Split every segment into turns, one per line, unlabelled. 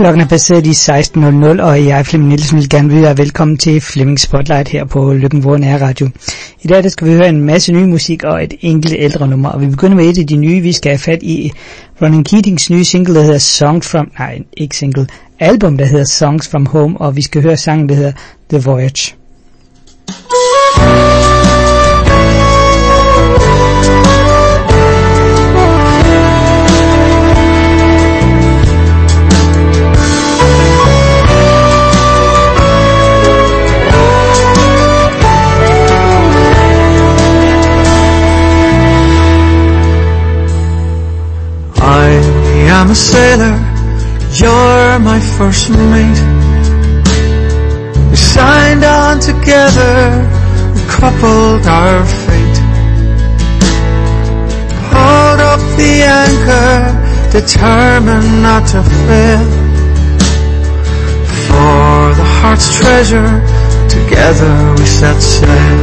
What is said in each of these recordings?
Klokken er passeret i 16.00, og jeg, Flemming Nielsen, vil gerne byde jer velkommen til Flemming Spotlight her på Løkken Radio. I dag skal vi høre en masse ny musik og et enkelt ældre nummer, og vi begynder med et af de nye. Vi skal have fat i Ronan Keatings nye single, der hedder album, der hedder Songs From Home, og vi skal høre sangen, der hedder The Voyage.
I'm a sailor, you're my first mate. We signed on together, we coupled our fate. Pulled up the anchor, determined not to fail. For the heart's treasure, together we set sail.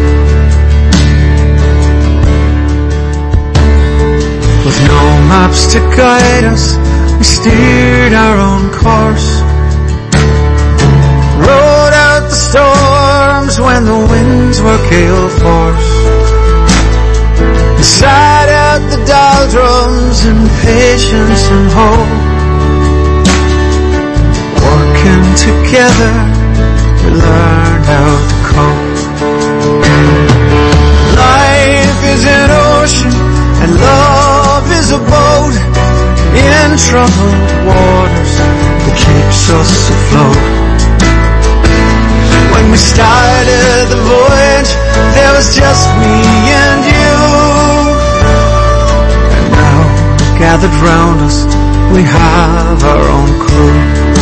With no maps to guide us, we steered our own course. Rode out the storms when the winds were gale force. We sat out the doldrums in patience and hope. Working together, we learned how to cope. Life is an ocean and love is a boat in troubled waters that keeps us afloat. When we started the voyage, there was just me and you. And now, gathered round us, we have our own crew.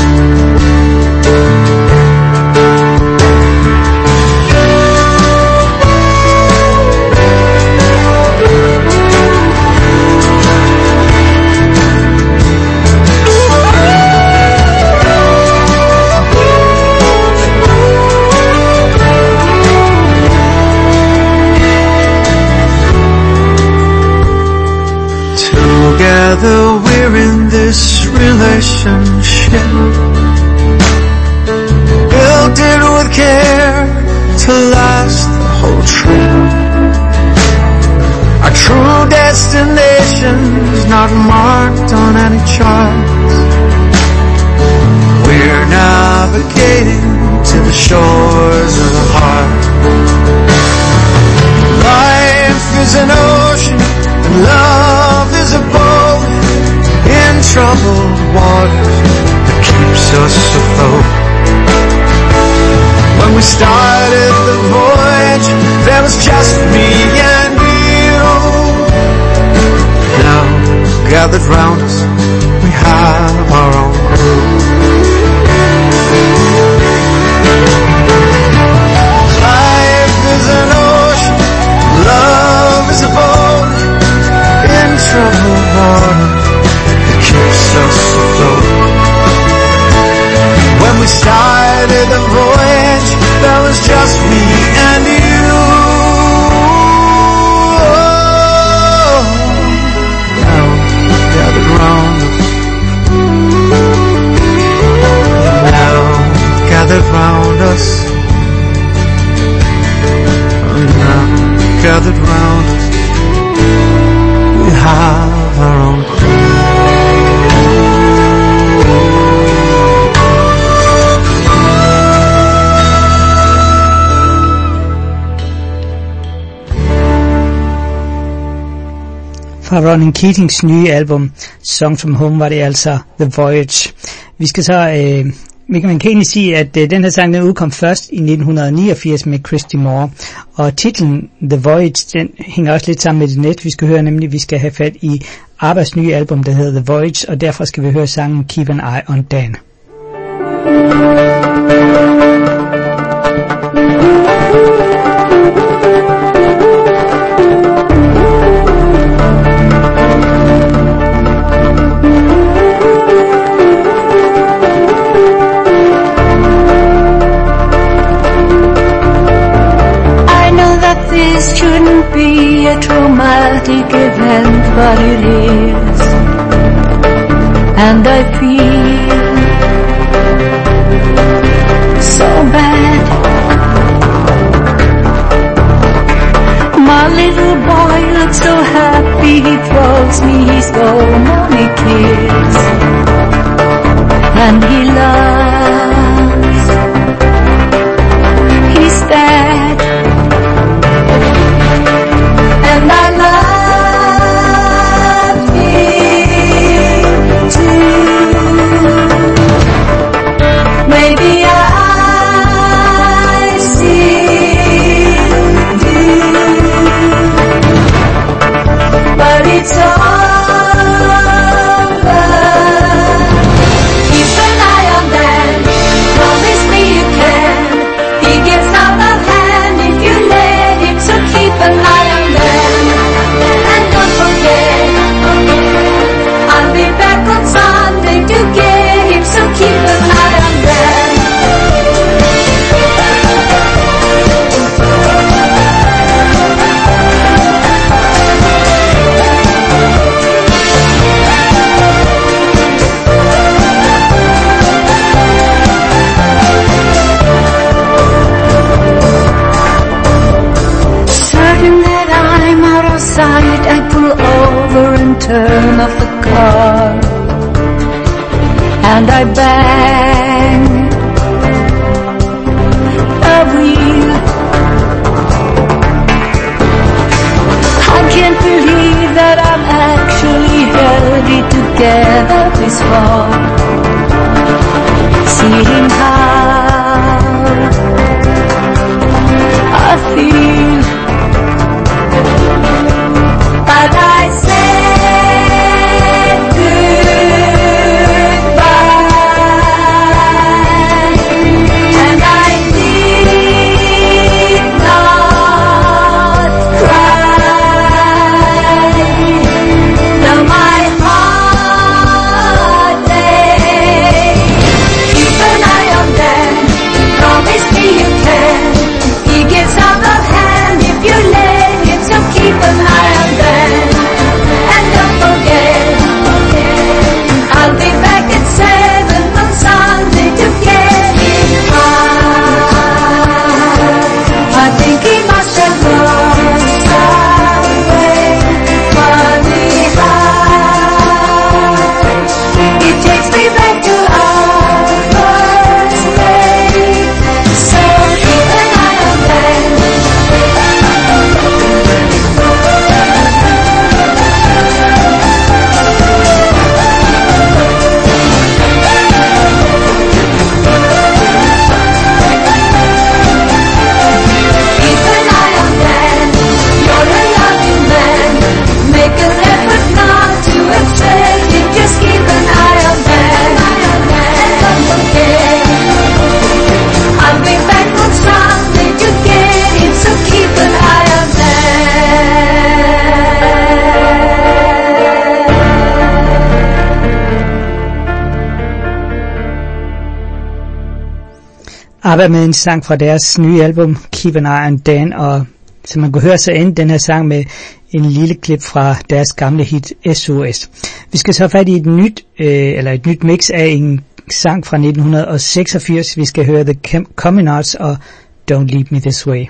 Together we're in this relationship, built it with care to last the whole trip. Our true destination's not marked on any charts. We're navigating to the shores of the heart. Life is an ocean and love is a boat in troubled waters that keeps us afloat. When we started the voyage, there was just me and you. Now, gathered round us, we have our own crew. Life is an ocean, love is a boat in troubled water that keeps us afloat. When we started the voyage, there was just me and you. Now gathered round us, now gathered round us, now gathered round us. We have our own crew.
Fra Ronan Keatings nye album Songs From Home var det altså The Voyage. Vi skal så man kan egentlig sige, at den her sang den udkom først i 1989 med Christy Moore, og titlen The Voyage, den hænger også lidt sammen med det net. Vi skal høre nemlig, vi skal have fat i ABBAs nye album, der hedder The Voyage, og derfor skal vi høre sangen Keep an Eye on Dan.
This shouldn't be a traumatic event, but it is. And I feel tells me he's got many kids and he loves his dad, and I love him too. Maybe I still do, but it's over. Keep an eye on them, promise me you can. He gets out of hand if you let him, so keep an eye on them. And don't forget, I'll be back on Sunday to get him, so keep an eye on them. Certain that I'm out of sight, I pull over and turn off the car, and I bang the wheel. I can't believe that I'm actually headed together this far. Seeing how I feel, but I said goodbye, and I did not cry. Now my heart aches. Keep an eye on them, promise me you can. He gets out of hand if you let him, so keep an eye on them. And don't forget, I'll be back at 7 on Sunday to get him high. I think he must have gone somewhere funny high. It takes me back to our first date, so keep an eye on them. Keep an eye on them. You're a loving man. Make an effort not to upset him. Just keep an eye on them. And don't forget, I'll be back on Sunday to get him, so keep an eye on them.
ABBA med en sang fra deres nye album Keep an Eye on Dan, og som man kunne høre, så endte den her sang med en lille klip fra deres gamle hit SOS. Vi skal så have fat i et nyt mix af en sang fra 1986. Vi skal høre The Communards og Don't Leave Me This Way.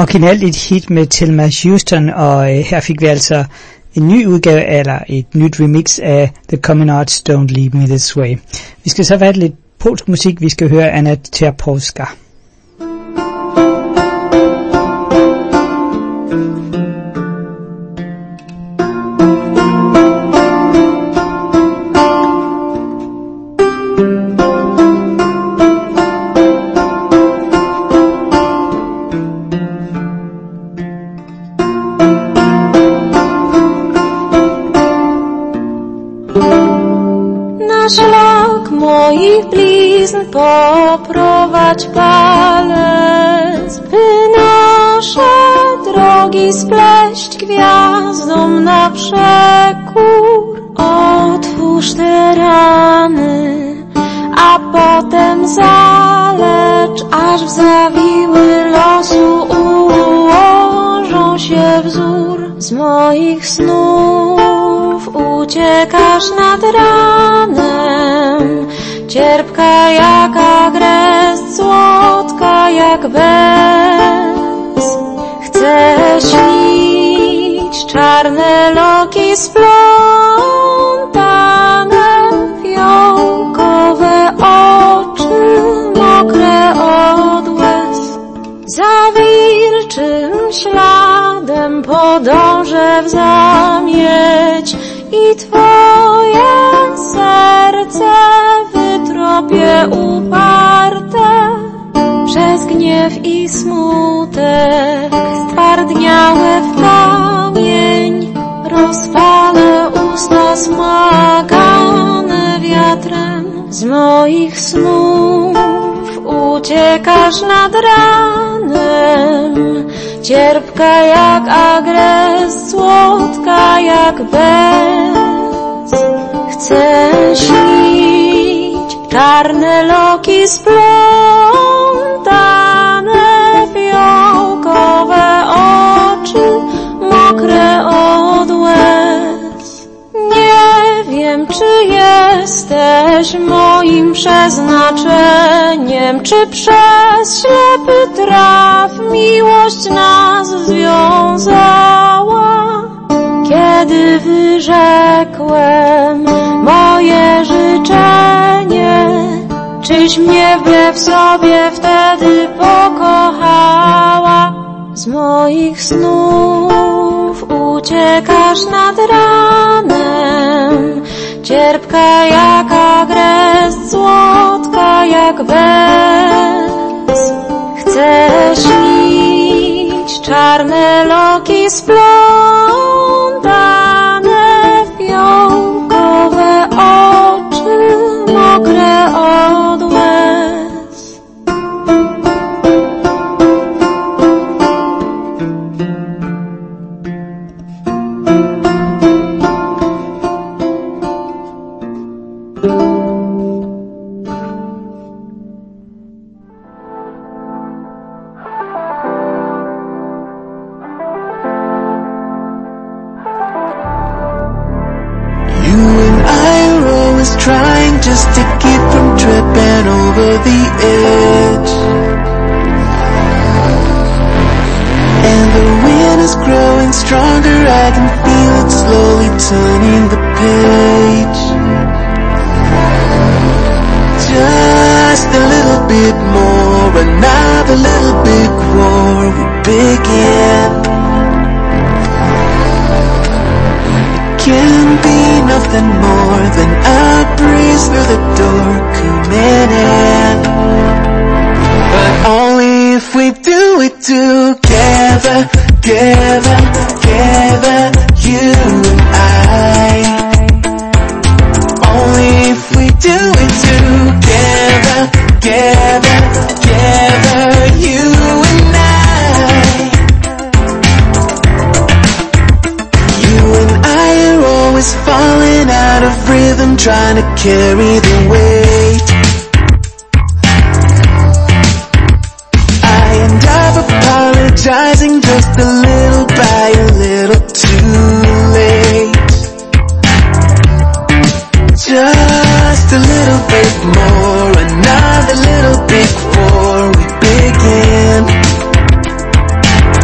originalt et hit med Thelma Houston, og her fik vi altså en ny udgave, eller et nyt remix af The Coming Arts Don't Leave Me This Way. Vi skal så være lidt polsk musik. Vi skal høre Anna Czerpolska.
Poprowadź palec, by nasze drogi spleść gwiazdom na przekór. Otwórz te rany, a potem zalecz, aż w zawiły losu ułożą się wzór. Z moich snów uciekasz nad ranem, cierpka jak agrest, słodka jak bez. Chcę śnić czarne loki splątane, fiołkowe oczy, mokre od łez. Za wilczym śladem podążę w zamieć i twoje serce wytropię uparte. Przez gniew i smutek stwardniałe w kamień rozpalę usta smagane wiatrem. Z moich snów uciekasz nad ranem, cierpka jak agrest, słodka jak bez. Chcę śnić czarne loki splątane, fiołkowe oczy, mokre od łez. Nie wiem, czy jesteś moim przeznaczeniem, czy przez ślepy traf miłość nas związała. Kiedy wyrzekłem moje życzenie, czyś mnie wbrew sobie wtedy pokochała? Z moich snów uciekasz nad ranem, cierpka jak agrest, słodka jak bez. Chcę śnić czarne loki splątane, fiołkowe oczy, mokre od łez.
Trying just to keep from tripping over the edge. And the wind is growing stronger, I can feel it slowly turning the page. Just a little bit more, another little big war will begin. Can be nothing more than a breeze through the door coming in. But only if we do it together, together, together, you and I. Only if we do it together, together, together, you and I. Falling out of rhythm, trying to carry the weight. I end up apologizing just a little by a little too late. Just a little bit more, another little big war we begin.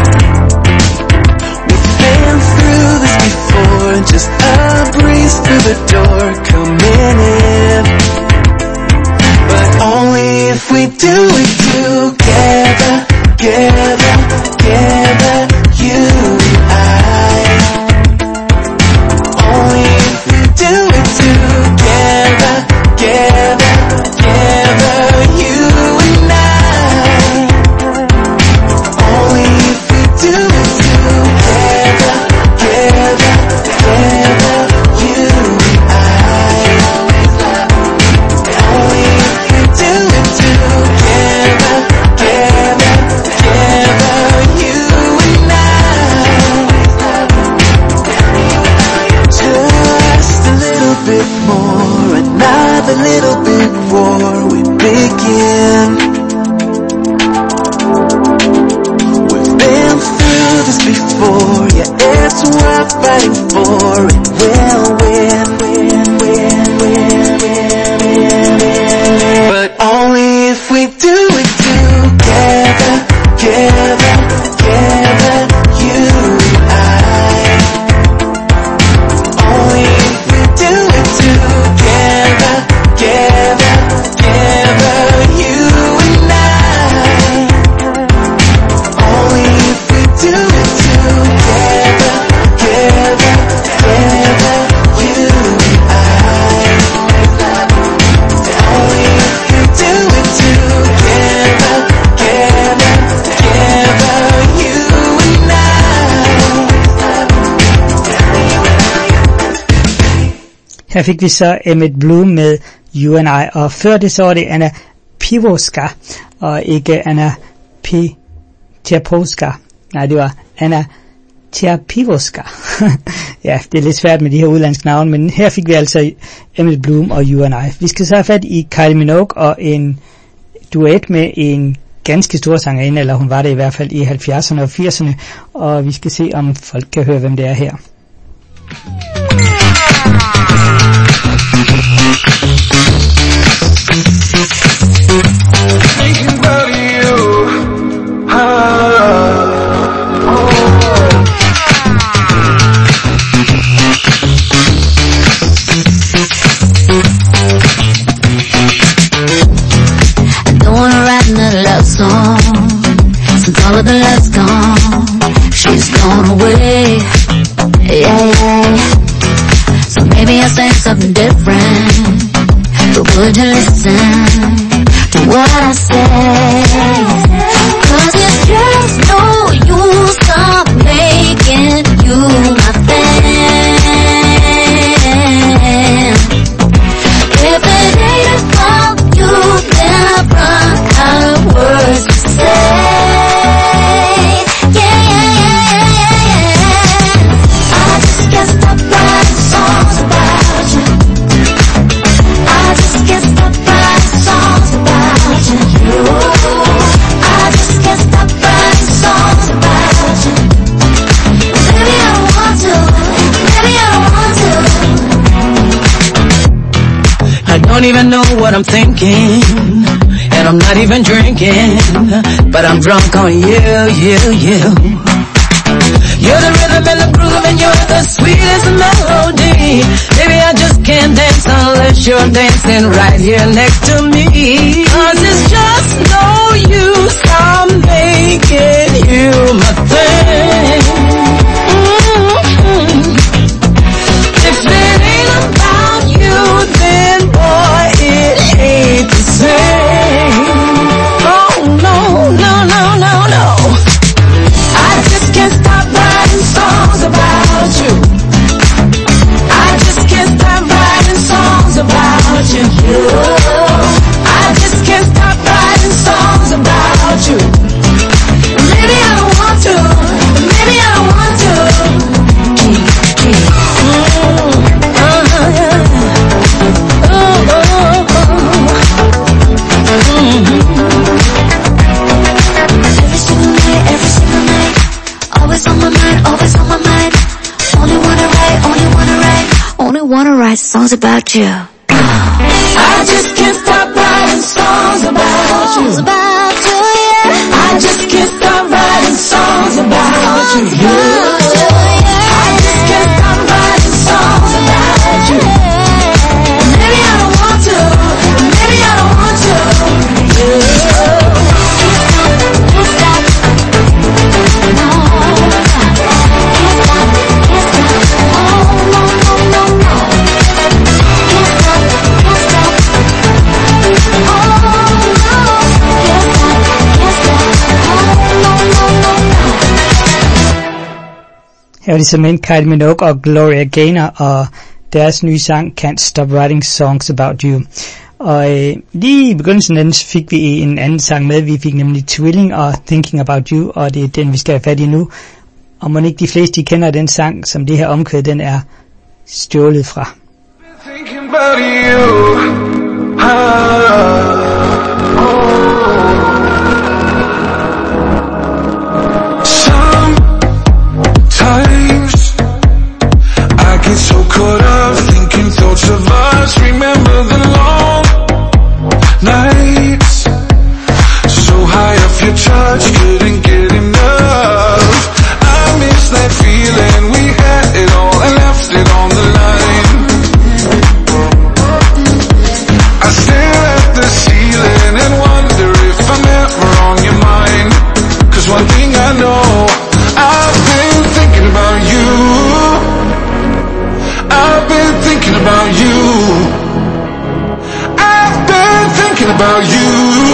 do it together, together, together, you and I. Only if we do it together, together, together, you and I. Only if we do it together, together, together, you and I. Only if we do it together, together, together, you and I. Just a little bit more, another little bit more, we begin. We've been through this before, yeah, it's worth fighting for. It will win, win, win, win, win, win, win. But only if we do it together, together, together, you and I. Only if we do it together, together, together, you and I. Only if we do it together, together, together, you and I. Only if we do it together, together, together, you and I.
Her fik vi så Emmett Bloom med You and I, og før det så var det Anna Piwoska, og ikke Anna Tjerpowska. Nej, det var Anna Tjerpowska. Ja, det er lidt svært med de her udlandske navne, men her fik vi altså Emmett Bloom og You and I. Vi skal så have fat i Kylie Minogue og en duet med en ganske stor sangerinde, eller hun var det i hvert fald i 70'erne og 80'erne, og vi skal se, om folk kan høre, hvem det er her.
Thinking about you,
I don't wanna write another love song, since all of the love's gone, she's gone away, yeah, yeah. So maybe I'll say something different, but would you listen to what I say? 'Cause it's just no use, I'm making you my fan. If it ain't about you, then I've run out of words to say. Yeah, yeah, yeah, yeah, yeah. I just can't stop writing songs about you. I just can't stop writing songs about you. I just can't stop writing songs about you. Maybe I don't want to, maybe I don't want to.
I don't even know what I'm thinking, and I'm not even drinking, but I'm drunk on you, you, you. You're the rhythm and the groove, and you're the sweetest melody. Baby, I just can't dance unless you're dancing right here next to me. 'Cause it's just no use, I'm making you my thing. If it ain't about you, then boy, it ain't the same. Oh no, no, no, no, no. I just can't stop writing songs about you. I just can't stop writing songs about you. I just can't stop writing songs about you. Maybe I don't want to, maybe I don't want to.
Every single night, always on my mind, always on my mind. Only wanna write songs about you.
I just can't stop writing songs about you.
Yeah.
I just can't stop writing songs about you. I just can't stop writing songs about you. Maybe I don't want to, maybe I don't want to.
Her var det simpelthen Kylie Minogue og Gloria Gaynor og deres nye sang Can't Stop Writing Songs About You. Og lige i begyndelsen af den fik vi en anden sang med. Vi fik nemlig Tvilling og Thinking About You, og det er den vi skal have fat i nu. Og må ikke de fleste de kender den sang, som det her omkvæd den er stjålet fra.
Thinking about you. Sometimes I get so caught up thinking thoughts of us. Remember the long nights, so high off your touch, couldn't get enough. I miss that feeling, we had it all and left it on the line. I stare at the ceiling and wonder if I'm ever on your mind. 'Cause one thing I know, I've been thinking about you. I've been thinking about you. I've been thinking about you.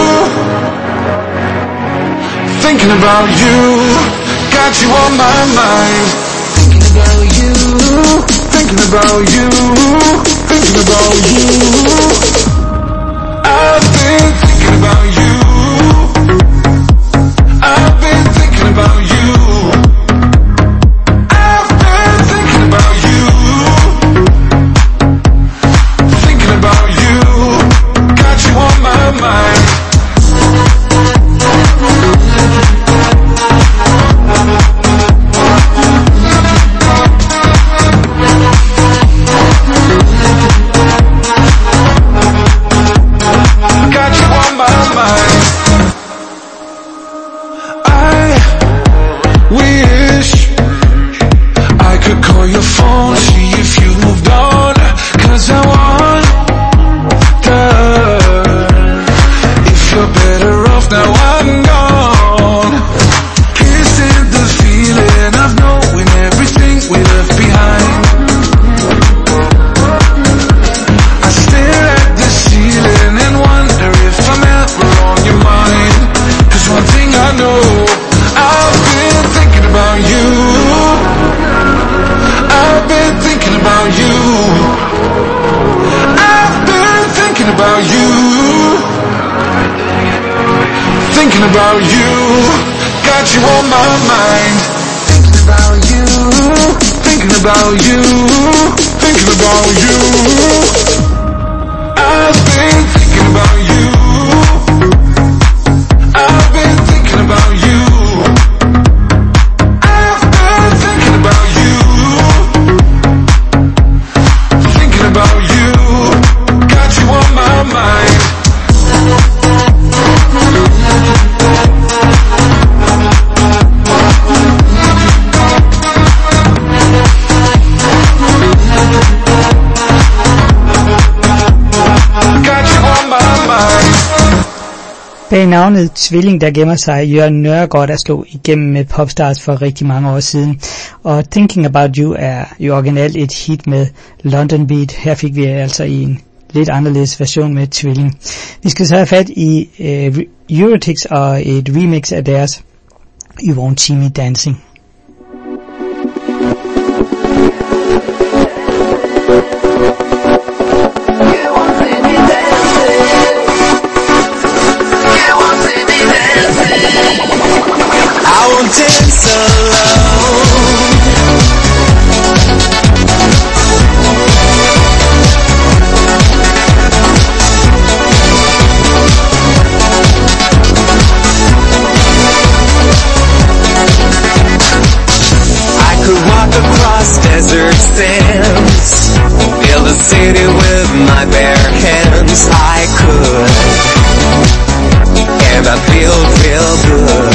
Thinking about you. Got you on my mind. Thinking about you. Thinking about you. Thinking about you. I've been thinking about you. I've been thinking about you. I've been thinking about you. Thinking about you. Got you on my mind. About you, got you on my mind. Thinking about you, thinking about you, thinking about you. I've been thinking about you. I've been thinking about you. I've been thinking about you. Thinking about you, got you on my mind.
Bag navnet Tvilling, der gemmer sig Jørgen Nørgaard, der slog igennem med Popstars for rigtig mange år siden. Og Thinking About You er jo originalt et hit med London Beat. Her fik vi altså i en lidt anderledes version med Tvilling. Vi skal så have fat i Eurythmics og et remix af deres You Won't See Me Dancing.
I won't dance alone. I could walk across desert sands, fill the city with my bare hands. I could, and I feel real good.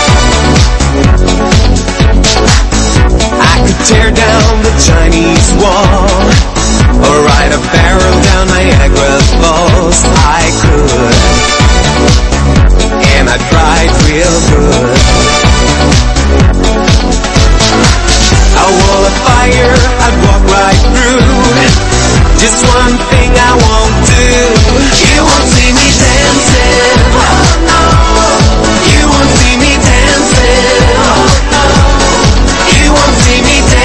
I could tear down the Chinese wall, or ride a barrel down Niagara Falls. I could, and I tried real good. A wall of fire I'd walk right through. Just one thing I won't do. You won't see me dancing. Oh no. You won't see me dancing. Oh no. You won't see me dancing.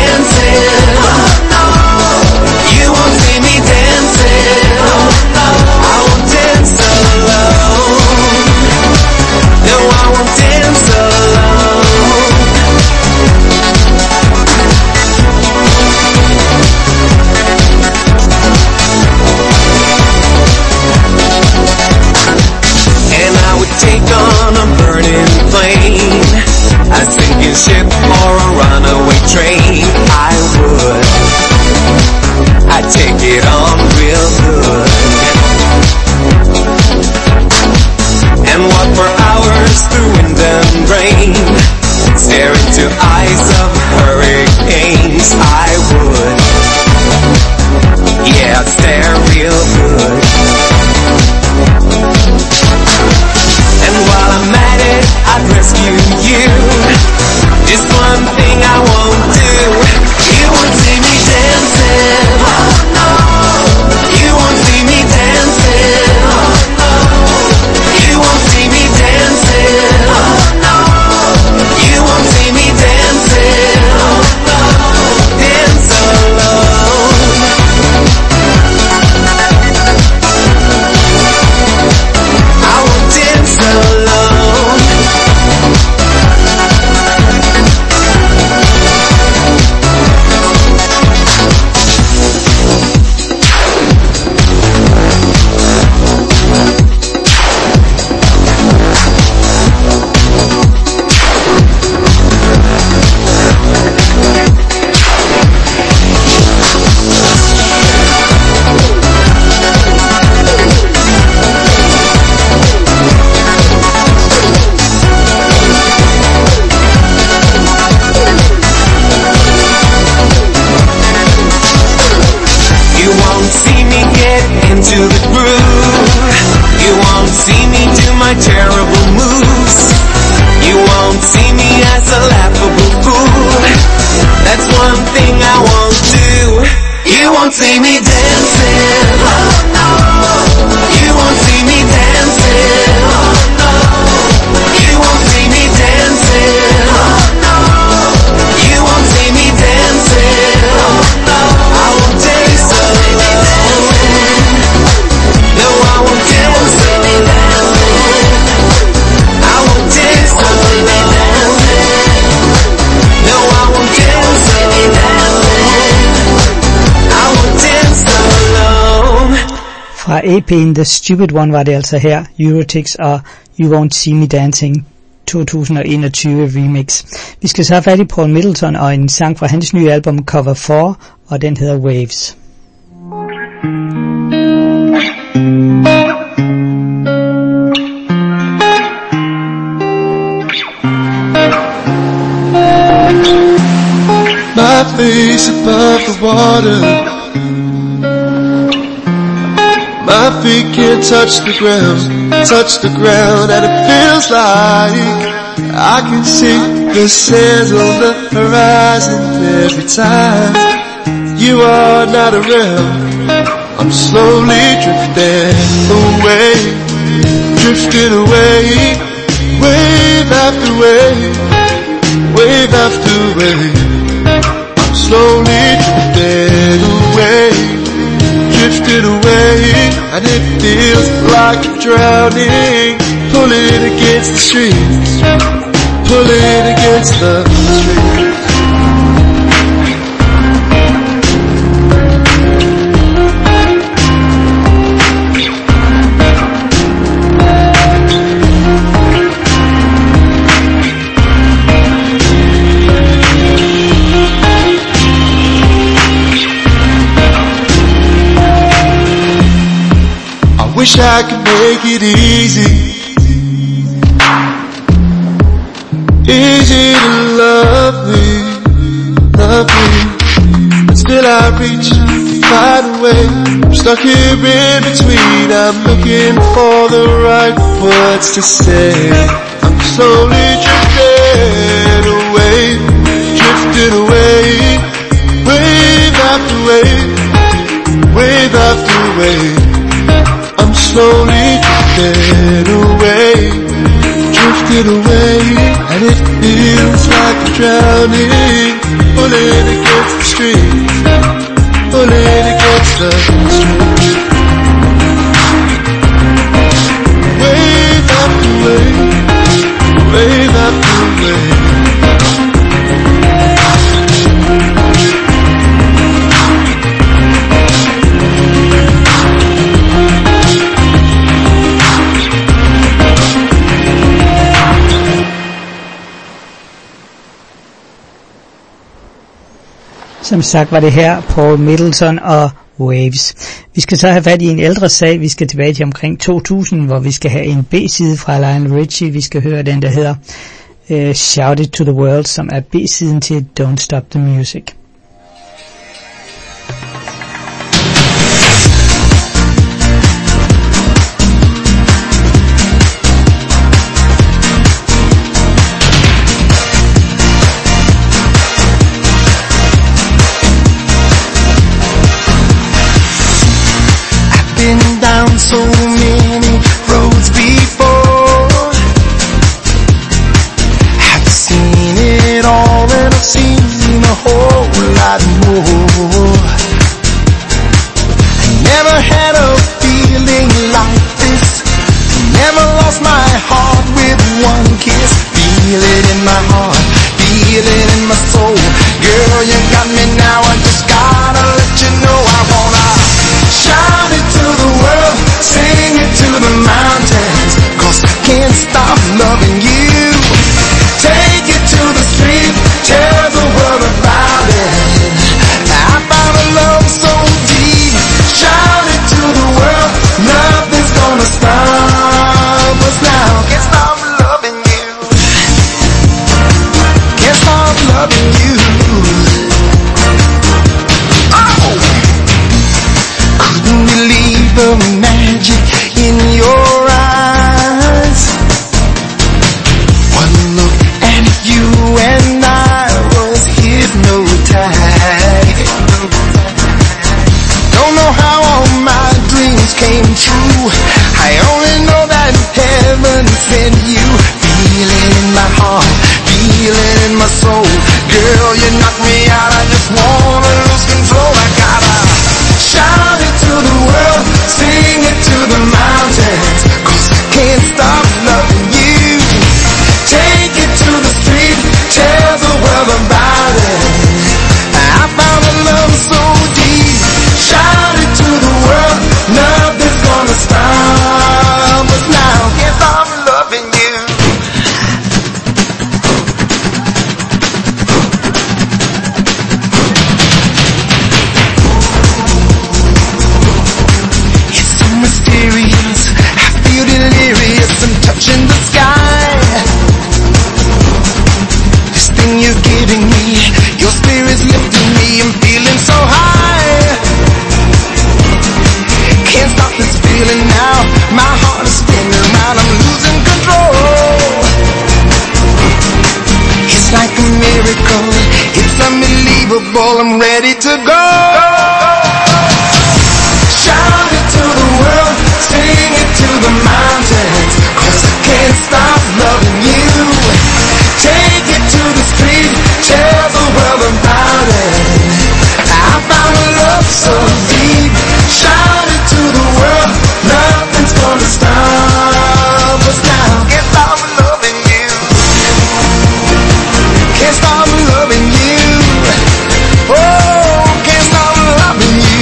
I would. Yeah, they're real good. And while I'm at it, I'd rescue you. Just one thing I won't do. You won't see me dancing. Oh no. You won't see me dancing. Oh no. You won't see me dancing. Oh no. You won't see me dancing. Oh no. Dance alone. I won't dance alone. Into the groove. You won't see me do my terrible moves. You won't see me as a laughable fool. That's one thing I won't do. You won't see me dancing. Oh no. You won't see me dancing. Oh no. You won't see me dancing. Oh no. You won't see me dancing. Oh no. I won't dance alone. No, I won't dance alone. I won't dance alone. No, I won't dance alone. I won't dance alone.
Fra EP'en The Stupid One var det altså her, Eurotix og You Won't See Me Dancing 2021 remix. Vi skal så have fat i Paul Middleton og en sang fra hans nye album Cover 4, og den hedder Waves.
My face above the water, my feet can't touch the ground, and it feels like I can see the sands on the horizon every time you are not around. I'm slowly drifting away, wave after wave, wave after wave. I'm slowly drifting away, and it feels like I'm drowning, pulling against the streets, pulling against the streets. Wish I could make it easy to love me, but still I reach to find a way. I'm stuck here in between, I'm looking for the right words to say. I'm slowly drifting away, wave after wave, wave after wave. I'm slowly drifting away, and it feels like I'm drowning, pulling against the street, pulling against the street. Wave after wave, wave after wave.
Som sagt var det her Paul Middleton og Waves. Vi skal så have fat i en ældre sag. Vi skal tilbage til omkring 2000, hvor vi skal have en B-side fra Lionel Richie. Vi skal høre den, der hedder Shout It to the World, som er B-siden til Don't Stop the Music.
been down so many roads before. I've seen it all and I've seen a whole lot more. I never had a feeling like this. Never lost my heart with one kiss. Feel it in my heart, feel it in my soul. Girl, you got me now, I just gotta let you know. I wanna shout it to the world, sing it to the mountains, 'cause I can't stop loving you. Take it to the street, tell the world about it. I found a love so deep. Shout it to the world, nothing's gonna stop us now. Can't stop loving you. Can't stop loving you. Oh! Couldn't believe the magic in your eyes. One look and you and I was hypnotized. Don't know how all my dreams came true. I only know that heaven sent you. Feel it in my heart, feel it in my soul. Girl, you knock me out, I just wanna lose control. I gotta shout it to the world, sing it to the mountains, 'cause I can't stop loving you. Take it to the street, tell the world about it. I found a love so deep. Shout it to the world, nothing's gonna stop us now. Can't stop loving you. It's so mysterious, I feel delirious, I'm touching the sky. This thing you're giving me, your spirit's lifting me, I'm feeling so high. Can't stop this feeling now, my heart is spinning around, I'm losing control. It's like a miracle, it's unbelievable, I'm ready to go. Shout it to the world, sing it to the mountains, 'cause I can't stop loving you. Take it to the street, tell the world about it. I found a love so deep. Shout it to the world, nothing's gonna stop us now. Can't stop loving you. Can't stop loving you. Oh, can't stop loving you.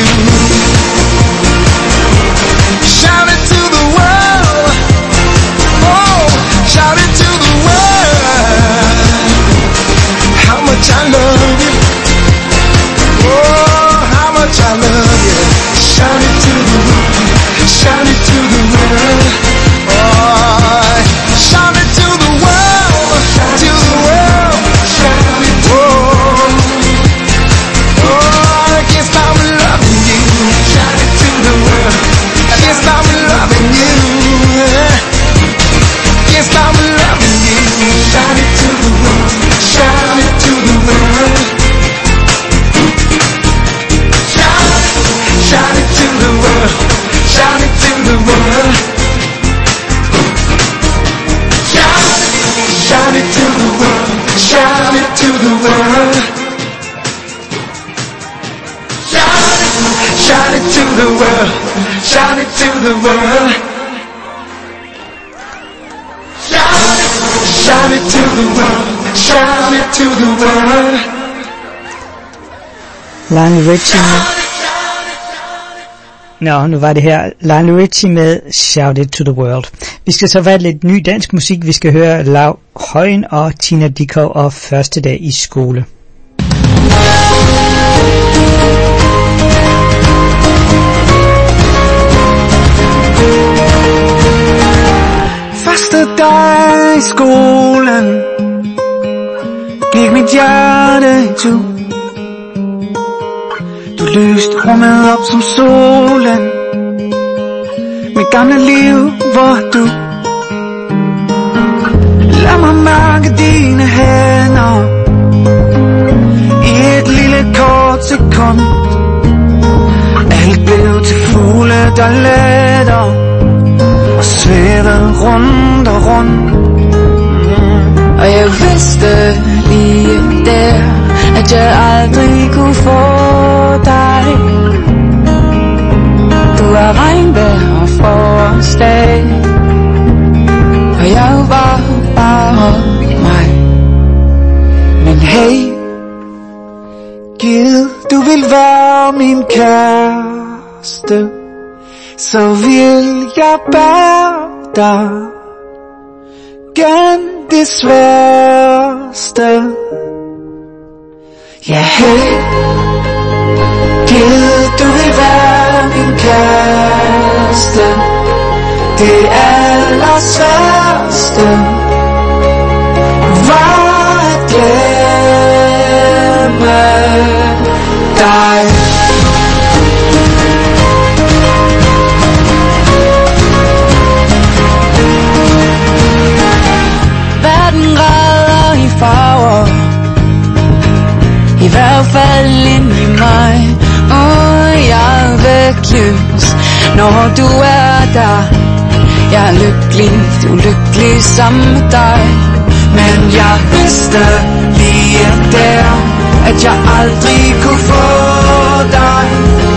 Shout it to the world. Oh, shout it to the world. How much I love you. Oh, how much I love you. Shout it to the world. Shout it to the world. Oh, shout it to the world. To the world. Shout it to the world. Oh, I can't stop loving you. Shout it to the world. I can't stop loving you. Can't stop loving you. Shout it to the world. Shout it to the world. Shout it to the world. Shout it to the world. Shout it to the world. Shout it to the world. Shout it to the world. Shout it to the world. Shout it to the world. Shout it to the world.
Lionel Richie med... Nå, nu var det her Lionel Richie med Shout It To The World. Vi skal så være lidt ny dansk musik. Vi skal høre Lav Højen og Tina Dickow og Første Dag i Skole.
Første dag i skolen gik mit hjerte i tu. Du lyste rummet op som solen. Mit gamle liv, hvor du lad mig mærke dine hænder i et lille kort sekund. Alt blev til fugle der letter og svæver rundt og rundt. Og jeg vidste lige der, at jeg aldrig kunne få dig. Du er regnvejr og forårsdag, og jeg var bare mig. Men hey, Gid du vil være min kæreste, så vil jeg bære dig gennem det sværeste. Ja, hey, Gid du vil være min kæreste, det allersværeste var at glemme dig. Verden græder i farver, i hvert fald ind i mig. Jeg er vægtløs, når du er der. Jeg er lykkelig, du er lykkelig sammen med dig. Men jeg vidste lige der, at jeg aldrig kunne få dig.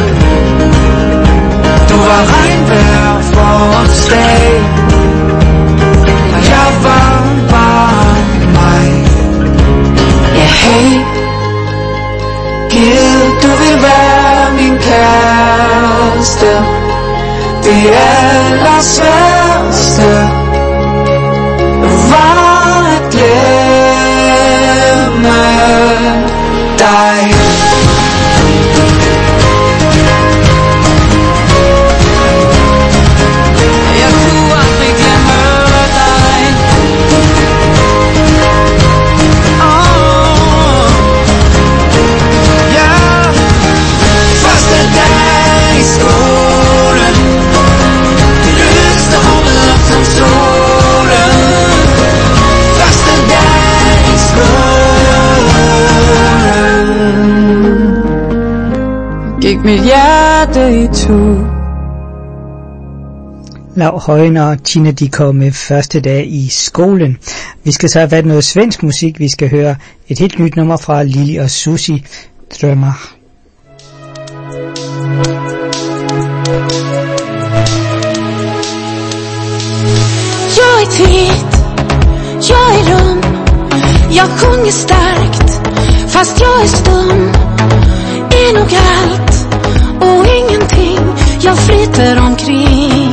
Du var regnvejr forårsdag, og jeg var bare mig. Ja, hey, Gid du vil være min kæreste, det allersværeste var at glemme dig. Jeg kunne aldrig glemme dig. Ja, første dag i skolen, det lyste rummet op som solen. Første dag i skolen, gik mit hjerte i to.
Lau Højen og Tina, de kom med første dag i skolen. Vi skal så have været noget svensk musik. Vi skal høre et helt nyt nummer fra Lili og Susie, Drømmer.
Jag är tvit, jag är rum, jag sjunger starkt, fast jag är stum. Är nog allt och ingenting, jag flyter omkring.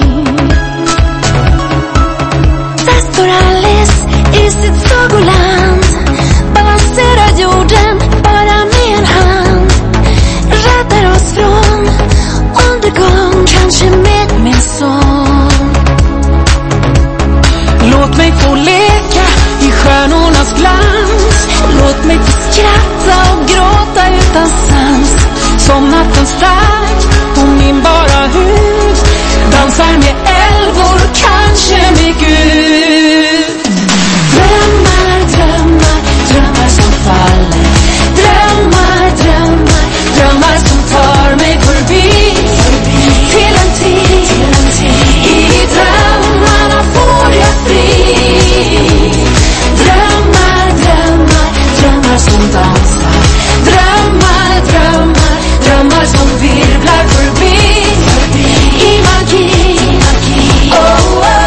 Där står Alice i sitt sagoland, balanserar jorden bara med en hand. Räddar oss från undergång, kanske med min sång. Låt mig få leka i stjärnornas glans. Låt mig få skratta och gråta utan sans. Som nattens färg på min bara hud. Dansar med älvor, kanske med Gud. Drömmar, drömmar, drömmar som faller. Drömmar, drömmar, drömmar som tar mig förbi. Till en tid, i drömmarna får jag fri. Drömmar, drömmar, drömmar som dansar. Drömmar, drömmar, drömmar som virvlar förbi. I magi, oh, oh, oh.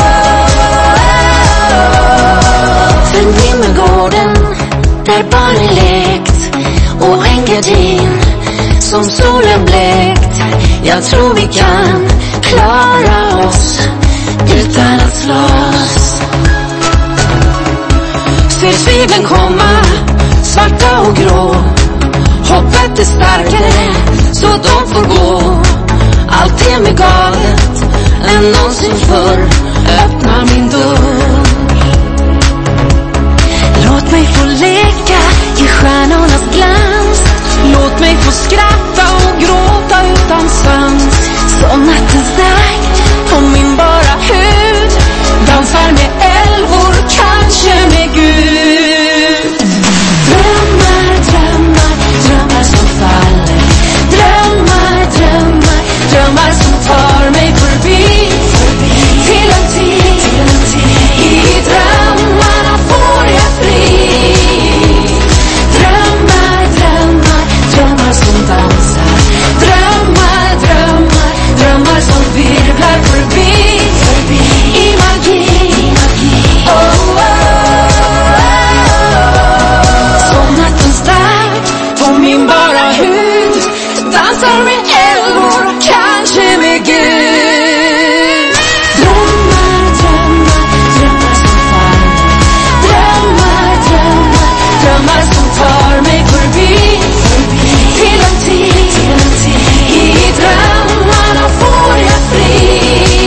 För Himmelgården, där barnen lekt, och en gardin som solen bläckt. Jag tror vi kan klara oss utan att slåss. Ser tvivlen komma, svarta och grå. Hoppet är starkare, så de får gå. Allt är mer galet än någonsin förr. Öppna min dörr. Låt mig få leka i stjärnornas glans. Låt mig få skratta och gråta utan sans. Som nattens natt på min bara hud. Dansar med älvor, kanske med Gud. Drömmar, drömmar, drömmar som faller. Drömmar, nätter med älvor och kanske med Gud. Drömmar, drömmar, drömmar som faller. Drömmar, drömmar, drömmar som tar mig förbi. Till en tid, i drömmarna får jag fri.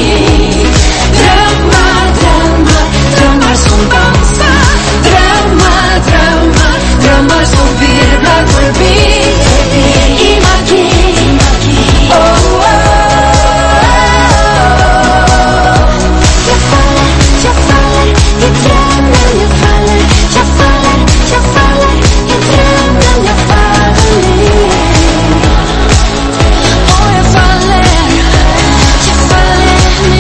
Drömmar, drömmar, drömmar som dansar. Drömmar, drömmar, drömmar som virvlar förbi. I magi, oh, oh, oh. Jag faller i drömmen jag faller. Jag faller i drömmen jag faller ner. Och jag faller ner. Jag faller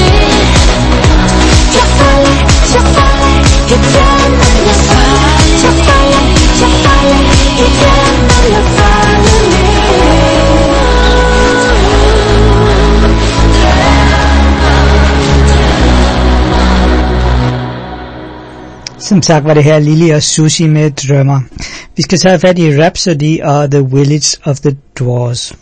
i drömmen jag faller. Jag faller i drömmen jag faller ner.
Som sagt var det her Lili og Susie med Drømmer. Vi skal så have fat i Rhapsody og The Village of the Dwarves.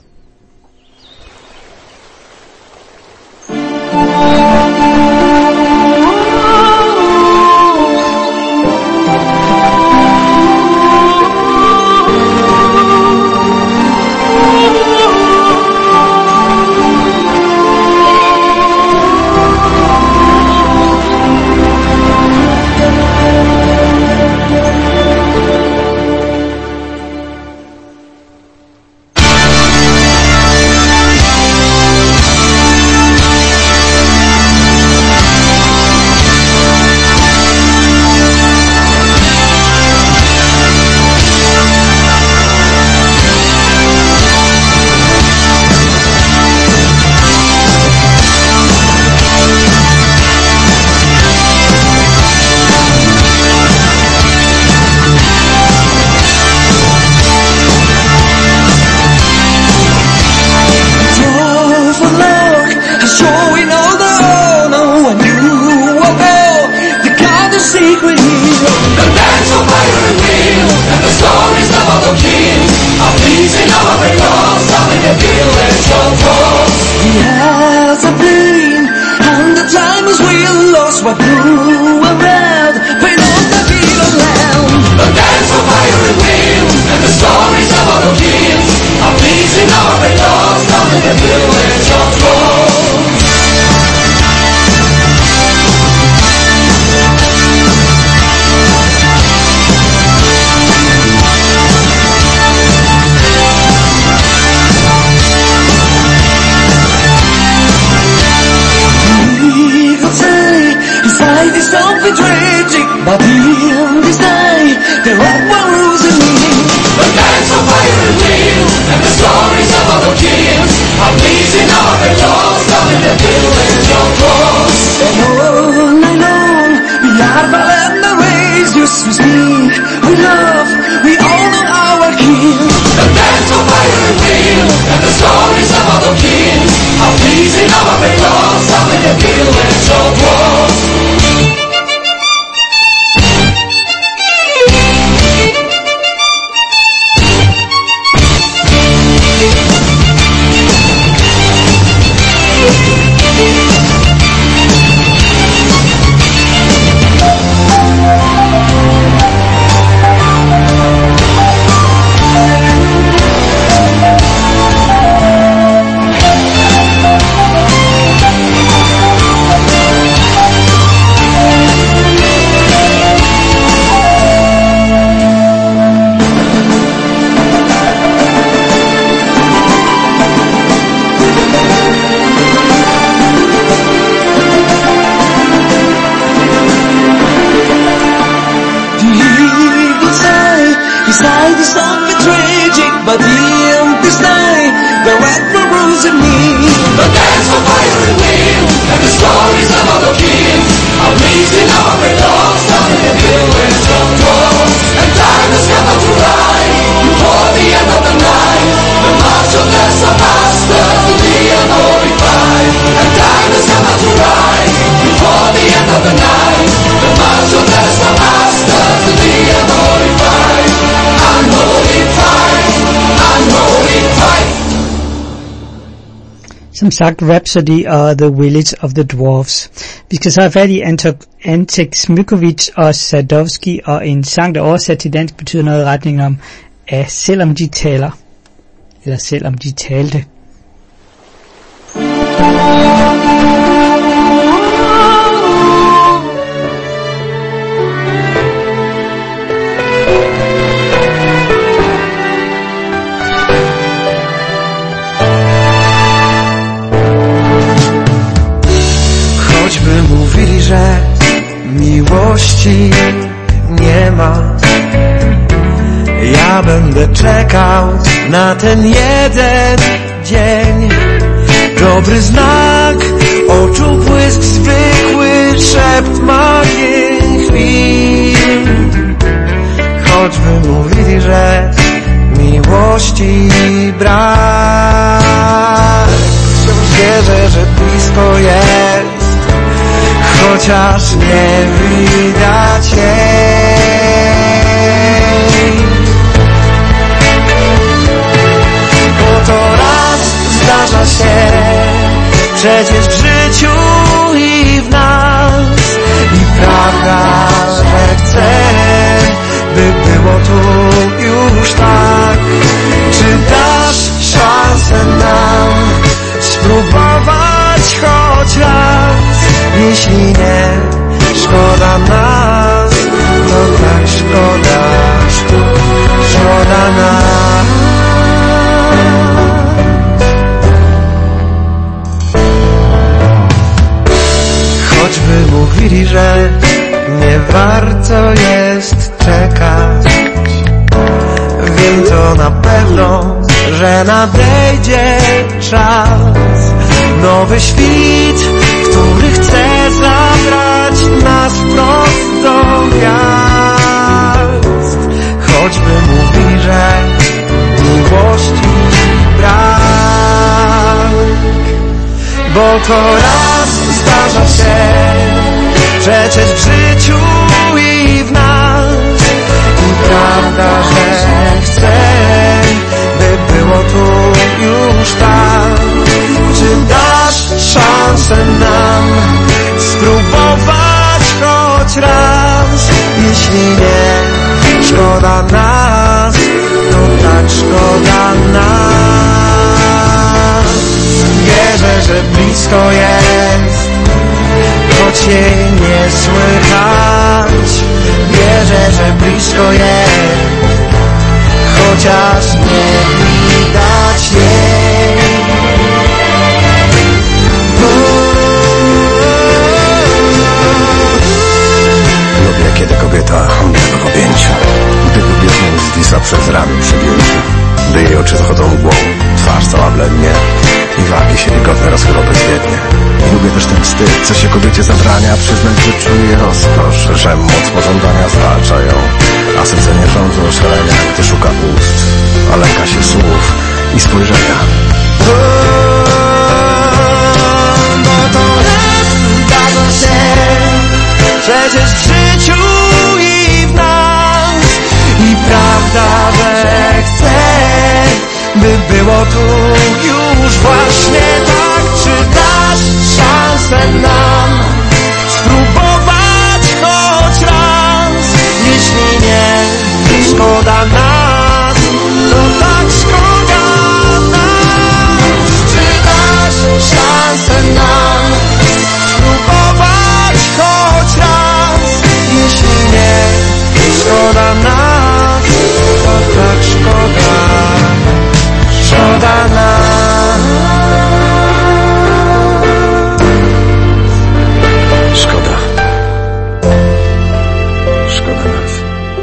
Som sagt Rhapsody og The Village of the Dwarfs. Vi skal så have fat i Antek Smykovic og Sadowski og en sang, der oversat til dansk betyder noget i retning om af selvom de taler. Eller selvom de talte.
Choćby mówili, że miłości nie ma, ja będę czekał na ten jeden dzień. Dobry znak, oczu błysk, zwykły szept magii chwil. Choćby mówili, że miłości brak, wciąż wierzę, że blisko jest, chociaż nie widać jej. Bo to raz zdarza się przecież w życiu i w nas, i prawda, że chcę, by było tu już tak. Czy dasz szansę nam spróbować choć raz? Jeśli nie, szkoda nas, to tak szkoda, szkoda nas. Choćby mówili, że nie warto jest czekać, wiem to na pewno, że nadejdzie czas. Nowy świt, który chce zabrać nas wprost do gwiazd. Choćby mówili, że miłości brak, bo to raz zdarza się przecież w życiu i w nas, i prawda, że chcę, by było tu już tak. Czy dasz szansę nam spróbować choć raz? Jeśli nie, szkoda nas, to tak szkoda nas. Wierzę, że blisko jest, choć jej nie słychać. Wierzę, że blisko jest, chociaż nie widać jej.
Lubię, kiedy kobieta mnie w objęciu, gdy lubię znów zwisa przez ramię przy biurku, gdy jej oczy zachodzą mgłą, twarz cała blendnie i wargi się wilgotne rozchylą bezwiednie. I lubię też ten wstyd, co się kobiecie zabrania, przyznać, że czuje rozkosz, że moc pożądania zwalcza ją, a serce nie rządzą szalenia, gdy szuka ust, a lęka się słów i spojrzenia.
Bo to raz zdarza się przecież w życiu i w nas, i prawda, że chcę, by było tu już właśnie tak. Czy dasz szansę nam spróbować choć raz? Jeśli nie, szkoda nas, to tak szkoda nas. Czy dasz szansę nam spróbować choć raz? Jeśli nie, szkoda nas, to tak szkoda, szkoda nas.
Szkoda. Szkoda nas.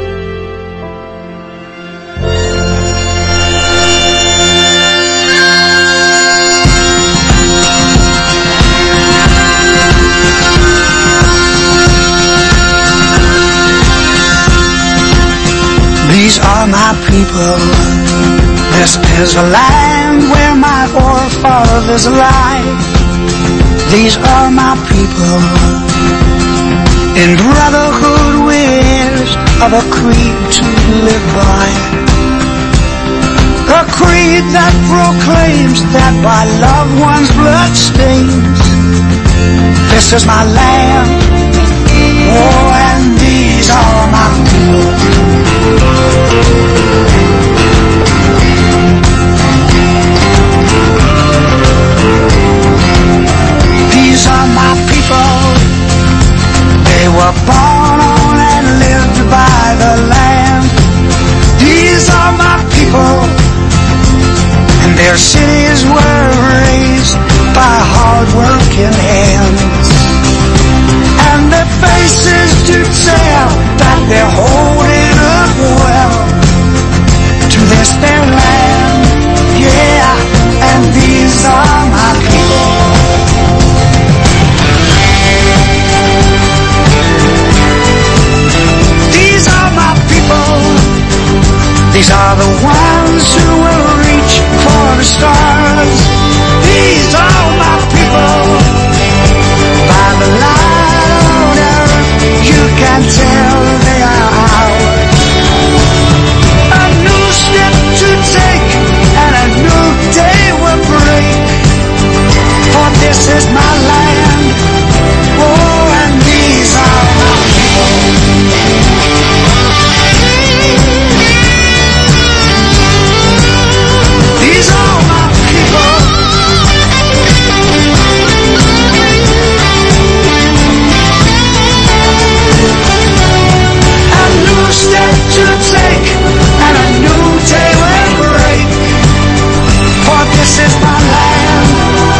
These are my people. This is a land where my forefathers lie. These are my people. In brotherhood weirs of a creed to live by. a creed that proclaims that by loved one's blood stains, this is my land, oh, and these are my people. These are my people. They were born on and lived by the land. These are my people, and their cities were raised by hard-working hands. And their faces do tell that they're holding up well to this their land, yeah, and these are my people. These are my people. These are the ones who will reach for the stars. These are my people. By the light on earth, you can tell they are ours. A new step to take and a new day will break. For this is my land, oh, and these are my people. These are my people. A new step to take and a new day will break. For this is my land,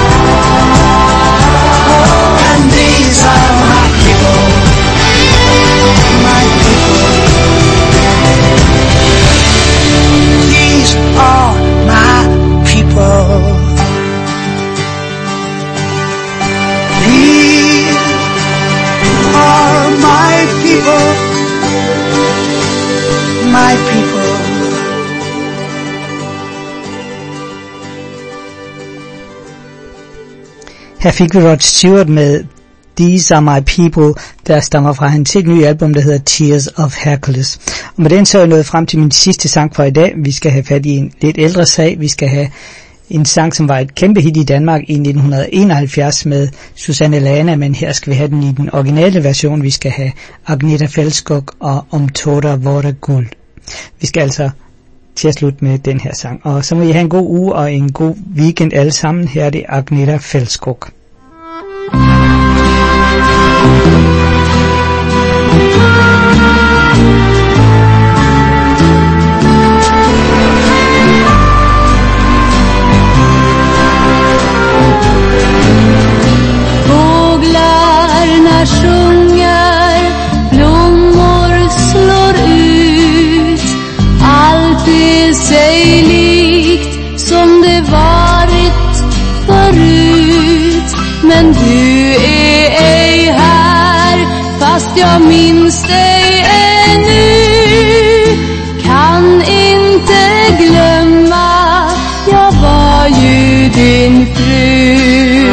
oh, and these are my people. My people. These are my people. These are my people. My people.
Her fik vi Rod Stewart med These Are My People, der stammer fra hans helt nye album, der hedder Tears of Hercules. Og med den så er jeg nået frem til min sidste sang for i dag. Vi skal have fat i en lidt ældre sag. Vi skal have en sang, som var et kæmpe hit i Danmark i 1971 med Susanne Lana, men her skal vi have den i den originale version. Vi skal have Agneta Fältskog og Om tårer vore guld. Vi skal altså til at slutte med den her sang. Og så må I have en god uge og en god weekend alle sammen. Her er det Agneta Fältskog.
Fåglarna sjunger, blommor slår ut. Allt är sig likt som det varit förut. Men du är ej här, fast jag minns dig ännu. Kan inte glömma, jag var ju din fru.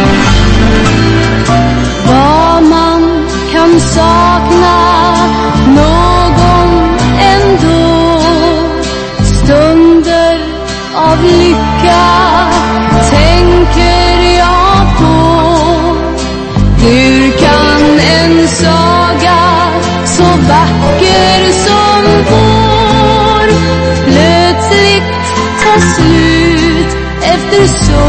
Vad man kan sakna någon ändå, stunder av lycka tänker jag på. Hur kan en saga så vacker som vår plötsligt ta slut efter så